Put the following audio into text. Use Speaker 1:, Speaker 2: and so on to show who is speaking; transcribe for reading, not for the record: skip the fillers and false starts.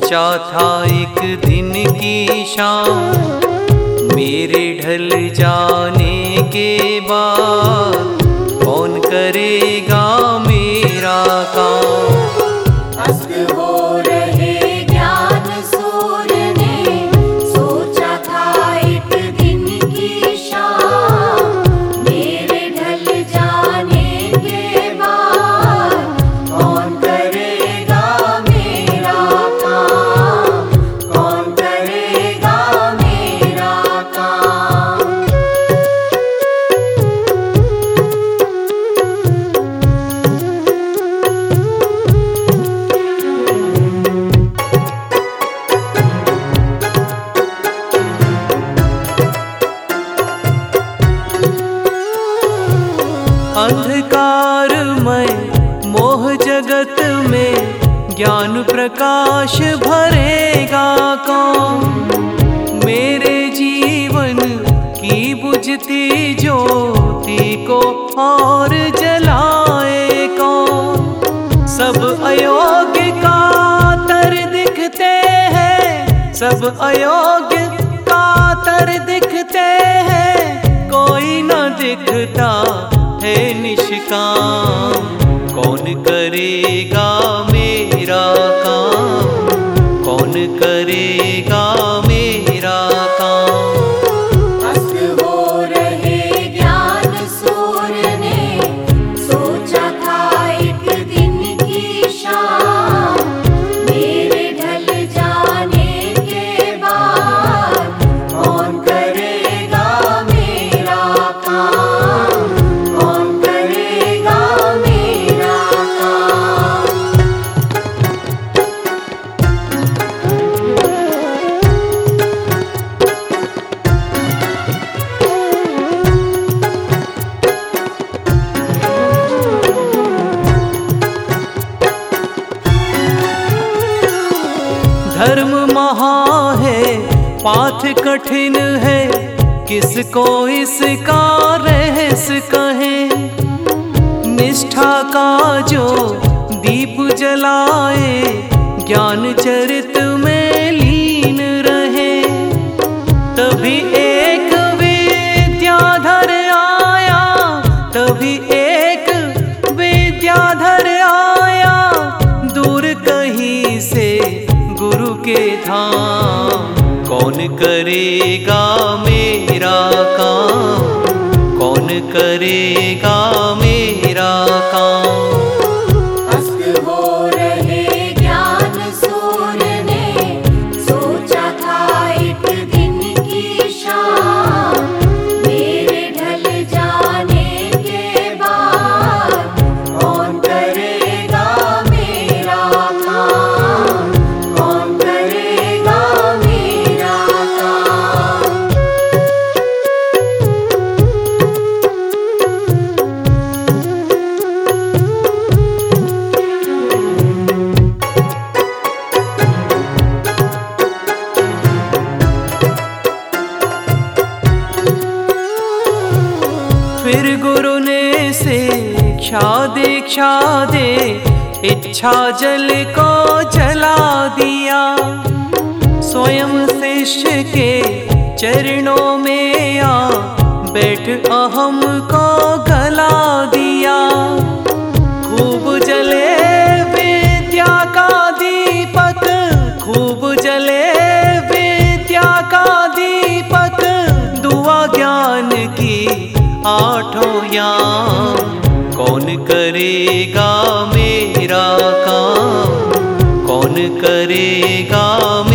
Speaker 1: सोचा था एक दिन की शाम मेरे ढल जाने के बाद कौन करेगा मेरा काम।
Speaker 2: अस्त हो रहे ज्ञान सूर्य ने सोचा था एक दिन की शाम मेरे ढल जाने के बाद कौन करेगा मेरा काम, कौन करेगा मेरा काम।
Speaker 1: अंधकारमय मोह जगत में ज्ञान प्रकाश भरेगा कौन। मेरे जीवन की बुझती ज्योति को और जलाए कौन। सब अयोग्य कातर दिखते हैं, सब अयोग्य कातर दिखते हैं, कोई न दिखता है निष्काम। कौन करेगा मेरा काम, कौन करेगा मेरा काम।
Speaker 2: अस्त हो रहे ज्ञान सूर्य ने सोचा था एक दिन की शाम मेरे ढल जाने के बाद कौन करेगा मेरा काम, कौन करेगा मेरा काम।
Speaker 1: धर्म महा है पाथ कठिन है, किसको इसका रहस्य कहें। निष्ठा का जो दीप जलाए ज्ञान चरित में लीन रहे। तभी एक विद्याधर आया, तभी एक विद्याधर आया, दूर कहीं से गुरु के धाम। कौन करेगा मेरा काम, कौन करेगा मेरा काम।
Speaker 2: अस्त हो रहे ज्ञान सूर्य ने सोचा था एक दिन की शाम मेरे ढल जाने के बाद कौन करेगा मेरा काम, कौन करेगा मेरा काम।
Speaker 1: फिर गुरु ने दीक्षा दे इच्छा जल को जला दिया। स्वयं शिष्य के चरणों में आ बैठ अहम को गला दिया। खूब जले विद्या का दीपक, खूब जले विद्या का दीपक, दुआ ज्ञान की आठों याम। कौन करेगा मेरा काम, कौन करेगा